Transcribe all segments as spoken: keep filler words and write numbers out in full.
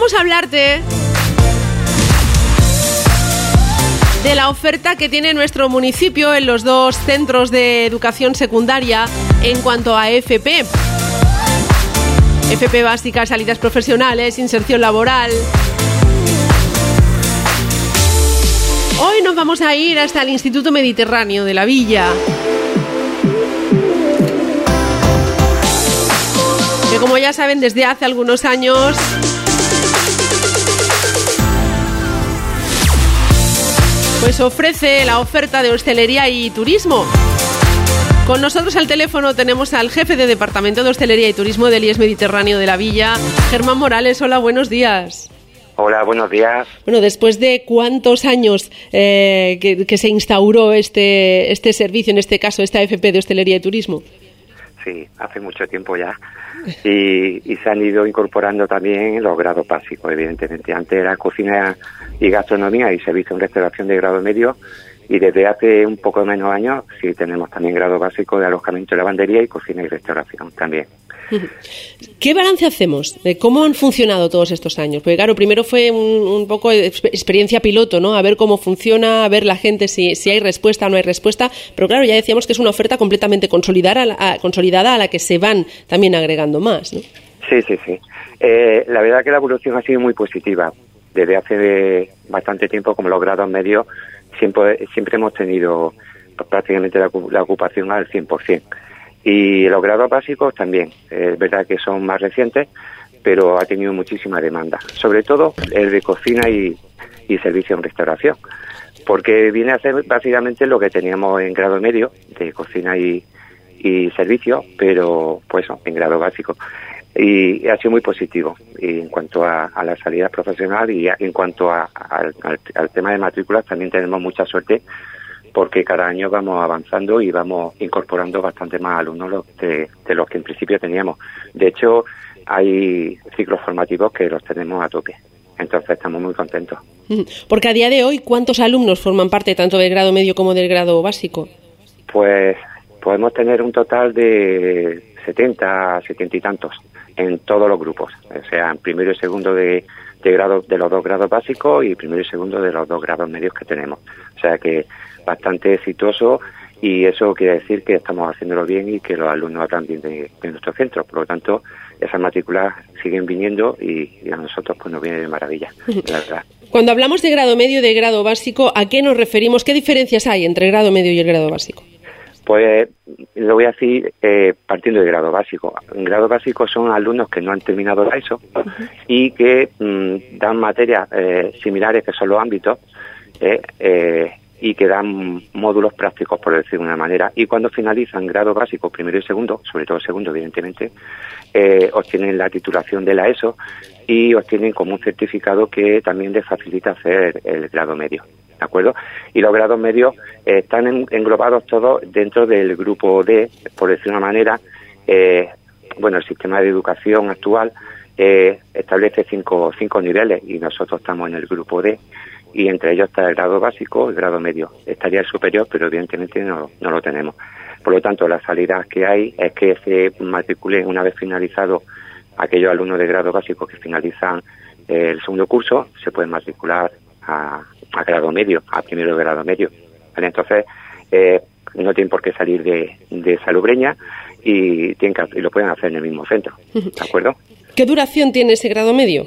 vamos a hablarte de la oferta que tiene nuestro municipio en los dos centros de educación secundaria en cuanto a F P. F P básica, salidas profesionales, inserción laboral. Hoy nos vamos a ir hasta el Instituto Mediterráneo de la Villa, que como ya saben desde hace algunos años pues ofrece la oferta de hostelería y turismo. Con nosotros al teléfono tenemos al jefe de Departamento de Hostelería y Turismo del I E S Mediterráneo de la Villa, Germán Morales. Hola, buenos días. Hola, buenos días. Bueno, después de cuántos años eh, que, que se instauró este, este servicio, en este caso esta F P de Hostelería y Turismo. Sí, hace mucho tiempo ya. Y, y se han ido incorporando también los grados básicos, evidentemente. Antes era cocina y gastronomía y servicio en restauración de grado medio. Y desde hace un poco menos años sí tenemos también grado básico de alojamiento y lavandería y cocina y restauración también. ¿Qué balance hacemos de cómo han funcionado todos estos años? Porque claro, primero fue un, un poco de experiencia piloto, ¿no? A ver cómo funciona, a ver la gente si, si hay respuesta o no hay respuesta. Pero claro, ya decíamos que es una oferta completamente consolidada a la, a, consolidada a la que se van también agregando más, ¿no? Sí, sí, sí. Eh, la verdad que la evolución ha sido muy positiva. Desde hace bastante tiempo, como los grados medios, siempre, siempre hemos tenido pues, prácticamente la, la ocupación al cien por ciento. Y los grados básicos también. Es verdad que son más recientes, pero ha tenido muchísima demanda. Sobre todo el de cocina y, y servicio en restauración. Porque viene a ser básicamente lo que teníamos en grado medio, de cocina y, y servicio, pero pues en grado básico. Y ha sido muy positivo y en cuanto a, a la salida profesional y a, en cuanto a, a, al, al tema de matrículas también tenemos mucha suerte porque cada año vamos avanzando y vamos incorporando bastante más alumnos de, de los que en principio teníamos. De hecho, hay ciclos formativos que los tenemos a tope. Entonces estamos muy contentos. Porque a día de hoy, ¿cuántos alumnos forman parte tanto del grado medio como del grado básico? Pues podemos tener un total de setenta, setenta y tantos en todos los grupos. O sea, en primero y segundo de, de grado de los dos grados básicos y primero y segundo de los dos grados medios que tenemos. O sea que bastante exitoso y eso quiere decir que estamos haciéndolo bien y que los alumnos hablan bien de, de nuestro centro. Por lo tanto, esas matrículas siguen viniendo y, y a nosotros pues nos viene de maravilla, la verdad. Cuando hablamos de grado medio y de grado básico, ¿a qué nos referimos? ¿Qué diferencias hay entre el grado medio y el grado básico? Pues lo voy a decir eh, partiendo del grado básico. En grado básico son alumnos que no han terminado la ESO uh-huh. y que mmm, dan materias eh, similares que son los ámbitos eh, eh, y que dan módulos prácticos, por decir de una manera. Y cuando finalizan grado básico, primero y segundo, sobre todo segundo, evidentemente, eh, obtienen la titulación de la ESO y obtienen como un certificado que también les facilita hacer el grado medio. ¿De acuerdo? Y los grados medios eh, están en, englobados todos dentro del grupo D, por decir una manera. Eh, bueno, el sistema de educación actual eh, establece cinco, cinco niveles y nosotros estamos en el grupo D y entre ellos está el grado básico, el grado medio. Estaría el superior, pero evidentemente no, no lo tenemos. Por lo tanto, la salida que hay es que se matriculen una vez finalizado aquellos alumnos de grado básico que finalizan eh, el segundo curso, se pueden matricular a, a grado medio, a primero de grado medio. ¿Vale? Entonces, eh, no tienen por qué salir de, de Salobreña y, tienen que, y lo pueden hacer en el mismo centro. ¿De acuerdo? ¿Qué duración tiene ese grado medio?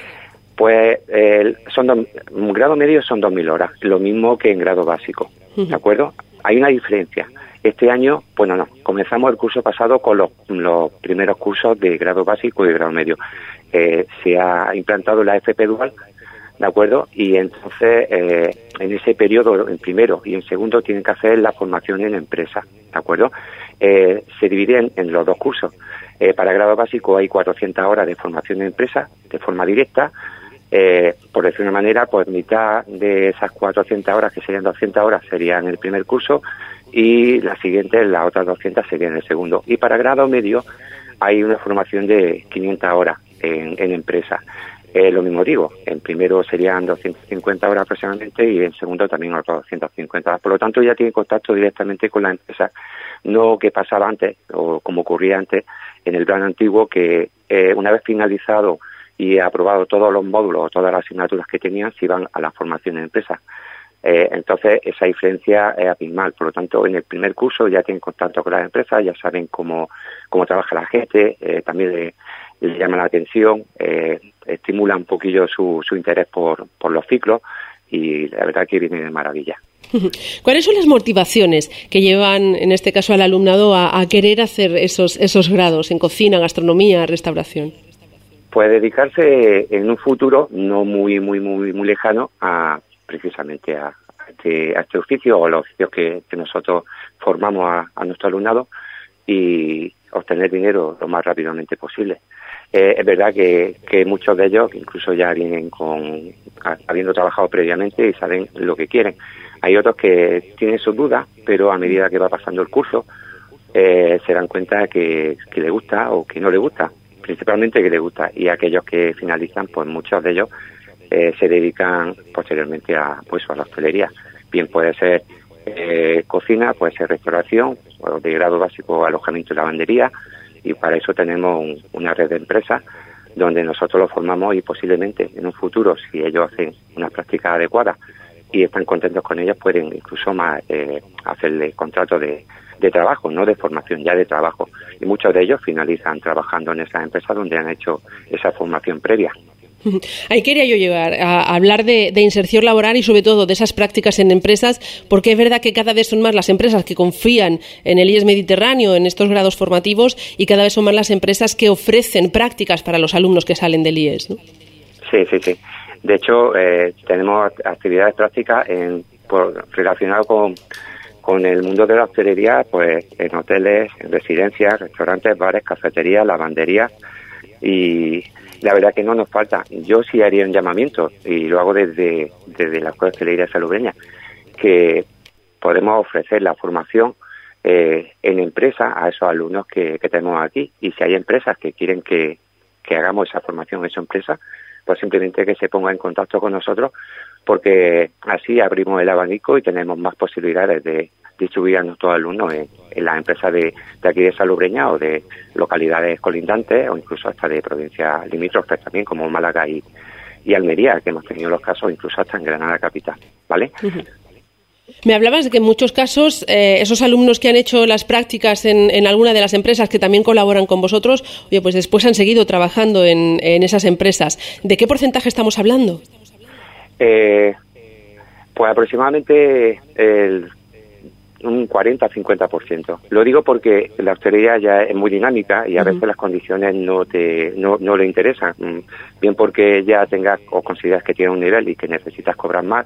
Pues eh, son dos, un grado medio son dos mil horas, lo mismo que en grado básico. ¿De acuerdo? Hay una diferencia. Este año, bueno, no, comenzamos el curso pasado con los, los primeros cursos de grado básico y de grado medio. Eh, se ha implantado la F P dual, ¿de acuerdo? Y entonces, eh, en ese periodo, en primero y en segundo, tienen que hacer la formación en empresa, ¿de acuerdo? Eh, se divide en, en los dos cursos. Eh, para grado básico hay cuatrocientas horas de formación en empresa, de forma directa. Eh, por decir una manera, pues mitad de esas cuatrocientas horas, que serían doscientas horas, serían en el primer curso y las siguientes, las otras doscientas, serían en el segundo. Y para grado medio hay una formación de quinientas horas en, en empresa. Eh, lo mismo digo, en primero serían doscientas cincuenta horas aproximadamente y en segundo también otras doscientas cincuenta. Por lo tanto, ya tiene contacto directamente con la empresa, no que pasaba antes o como ocurría antes en el plan antiguo, que eh, una vez finalizado y aprobado todos los módulos o todas las asignaturas que tenían, se iban a la formación en empresa. Eh, entonces, esa diferencia es abismal. Por lo tanto, en el primer curso ya tienen contacto con las empresas, ya saben cómo, cómo trabaja la gente, eh, también le, le llama la atención, eh, estimula un poquillo su, su interés por, por los ciclos, y la verdad que viene de maravilla. ¿Cuáles son las motivaciones que llevan, en este caso, al alumnado a, a querer hacer esos, esos grados en cocina, gastronomía, restauración? Pues dedicarse en un futuro no muy, muy, muy, muy lejano a precisamente a, a, este, a este oficio o los oficios que, que nosotros formamos a, a nuestro alumnado, y obtener dinero lo más rápidamente posible. Eh, es verdad que, que muchos de ellos incluso ya vienen con habiendo trabajado previamente y saben lo que quieren. Hay otros que tienen sus dudas, pero a medida que va pasando el curso eh, se dan cuenta que, que le gusta o que no le gusta, principalmente que le gusta, y aquellos que finalizan, pues muchos de ellos Eh, se dedican posteriormente a pues a la hostelería. Bien puede ser eh, cocina, puede ser restauración, o de grado básico alojamiento y lavandería, y para eso tenemos un, una red de empresas donde nosotros los formamos, y posiblemente en un futuro, si ellos hacen unas prácticas adecuadas y están contentos con ellas, pueden incluso más eh, hacerle contratos de, de trabajo, no de formación, ya de trabajo. Y muchos de ellos finalizan trabajando en esas empresas donde han hecho esa formación previa. Ahí quería yo llegar a hablar de, de inserción laboral y sobre todo de esas prácticas en empresas, porque es verdad que cada vez son más las empresas que confían en el I E S Mediterráneo, en estos grados formativos, y cada vez son más las empresas que ofrecen prácticas para los alumnos que salen del I E S, ¿no? Sí, sí, sí. De hecho, eh, tenemos actividades prácticas en, por, relacionadas con, con el mundo de la hostelería, pues en hoteles, en residencias, restaurantes, bares, cafeterías, lavanderías, y la verdad que no nos falta. Yo sí haría un llamamiento, y lo hago desde, desde la Escuela de Hostelería Salobreña, que podemos ofrecer la formación eh, en empresa a esos alumnos que, que tenemos aquí, y si hay empresas que quieren que, que hagamos esa formación en su empresa, pues simplemente que se ponga en contacto con nosotros, porque así abrimos el abanico y tenemos más posibilidades de distribuir a nuestros alumnos en, en las empresas de, de aquí de Salobreña o de localidades colindantes, o incluso hasta de provincias limítrofes también, como Málaga y, y Almería, que hemos tenido los casos incluso hasta en Granada capital, ¿vale? Uh-huh. Me hablabas de que en muchos casos eh, esos alumnos que han hecho las prácticas en, en alguna de las empresas que también colaboran con vosotros, oye, pues después han seguido trabajando en, en esas empresas. ¿De qué porcentaje estamos hablando? Eh, pues aproximadamente el un cuarenta a cincuenta por ciento. Lo digo porque la hostelería ya es muy dinámica y a veces uh-huh. las condiciones no te no, no le interesan, bien porque ya tengas o consideras que tienes un nivel y que necesitas cobrar más,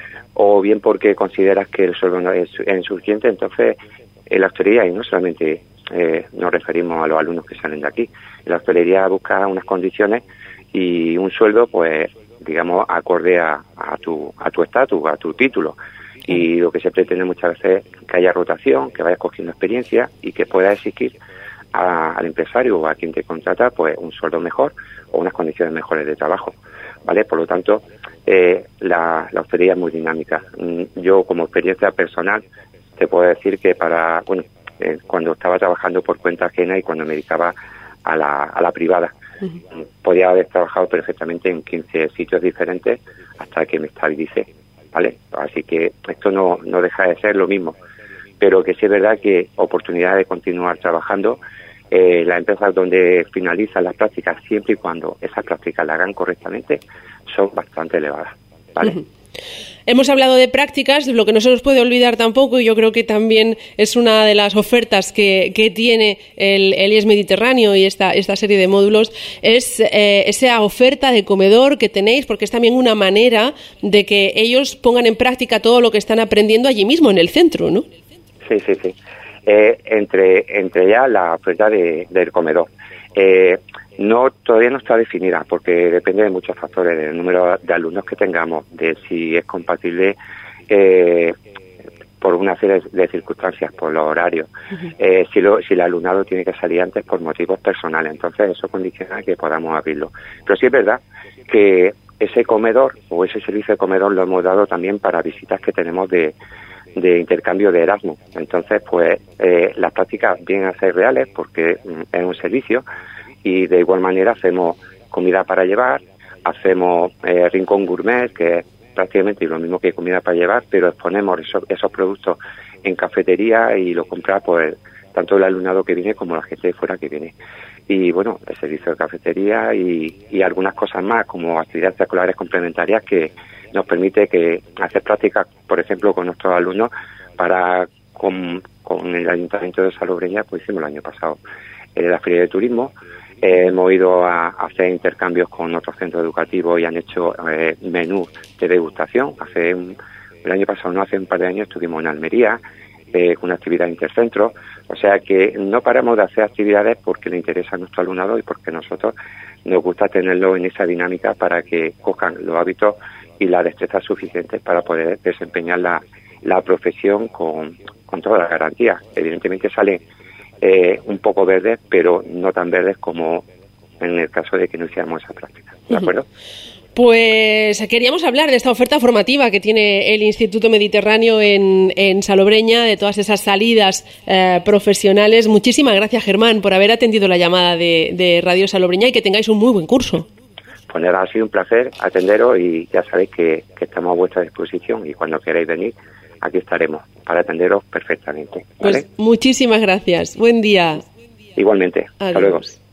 o bien porque consideras que el sueldo no es, es insuficiente. Entonces, en la hostelería, y no solamente eh, nos referimos a los alumnos que salen de aquí, en la hostelería busca unas condiciones y un sueldo, pues, digamos, acorde a, a tu a tu estatus, a tu título. Y lo que se pretende muchas veces es que haya rotación, que vayas cogiendo experiencia y que puedas exigir a, al empresario o a quien te contrata, pues, un sueldo mejor o unas condiciones mejores de trabajo, ¿vale? Por lo tanto, eh, la, la hostelería es muy dinámica. Yo, como experiencia personal, te puedo decir que para, bueno, eh, cuando estaba trabajando por cuenta ajena y cuando me dedicaba a la, a la privada, uh-huh. podía haber trabajado perfectamente en quince sitios diferentes hasta que me estabilicé, ¿vale? Así que esto no, no deja de ser lo mismo, pero que sí es verdad que oportunidad de continuar trabajando, eh, las empresas donde finalizan las prácticas, siempre y cuando esas prácticas las hagan correctamente, son bastante elevadas, ¿vale? Uh-huh. Hemos hablado de prácticas, lo que no se nos puede olvidar tampoco, y yo creo que también es una de las ofertas que, que tiene el, el I E S Mediterráneo y esta, esta serie de módulos, es eh, esa oferta de comedor que tenéis, porque es también una manera de que ellos pongan en práctica todo lo que están aprendiendo allí mismo, en el centro, ¿no? Sí, sí, sí. Eh, entre, entre ya la oferta de, del comedor. Eh, no todavía no está definida porque depende de muchos factores, del número de alumnos que tengamos, de si es compatible eh, por una serie de circunstancias, por los horarios, uh-huh. eh, si, lo, si el alumnado tiene que salir antes por motivos personales, entonces eso condiciona que podamos abrirlo. Pero sí es verdad que ese comedor o ese servicio de comedor lo hemos dado también para visitas que tenemos de de intercambio de Erasmus. Entonces, pues, eh, las prácticas vienen a ser reales porque mm, es un servicio, y de igual manera hacemos comida para llevar, hacemos eh, rincón gourmet, que es prácticamente lo mismo que comida para llevar, pero exponemos esos, esos productos en cafetería y lo compra pues tanto el alumnado que viene como la gente de fuera que viene. Y bueno, el servicio de cafetería y, y algunas cosas más, como actividades escolares complementarias que nos permite que hacer prácticas, por ejemplo, con nuestros alumnos para con, con el Ayuntamiento de Salobreña, pues hicimos el año pasado en la Feria de Turismo. Eh, hemos ido a, a hacer intercambios con otros centros educativos y han hecho eh, menús de degustación. Hace un, el año pasado, no hace un par de años, estuvimos en Almería, eh, con una actividad intercentro. O sea que no paramos de hacer actividades porque le interesa a nuestro alumnado y porque nosotros nos gusta tenerlo en esa dinámica para que cojan los hábitos y las destrezas suficientes para poder desempeñar la, la profesión con, con todas las garantías. Evidentemente salen eh, un poco verdes, pero no tan verdes como en el caso de que no hiciéramos esa práctica. ¿De acuerdo? Pues queríamos hablar de esta oferta formativa que tiene el Instituto Mediterráneo en, en Salobreña, de todas esas salidas eh, profesionales. Muchísimas gracias, Germán, por haber atendido la llamada de, de Radio Salobreña y que tengáis un muy buen curso. Pues nada, ha sido un placer atenderos y ya sabéis que, que estamos a vuestra disposición y cuando queráis venir, aquí estaremos para atenderos perfectamente. ¿Vale? Pues muchísimas gracias. Buen día. Igualmente. Hasta Adiós. luego.